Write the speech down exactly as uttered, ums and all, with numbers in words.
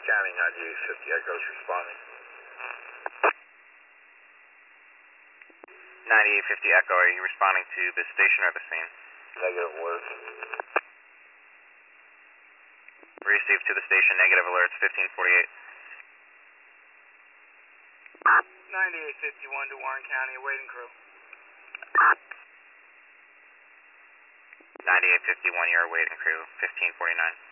County, ninety-eight fifty Echoes responding. ninety-eight fifty Echo, are you responding to the station or the scene? Negative alert. Received to the station, negative alerts, fifteen forty-eight. ninety-eight fifty-one to Warren County, awaiting crew. ninety-eight fifty-one, you're awaiting crew, fifteen forty-nine.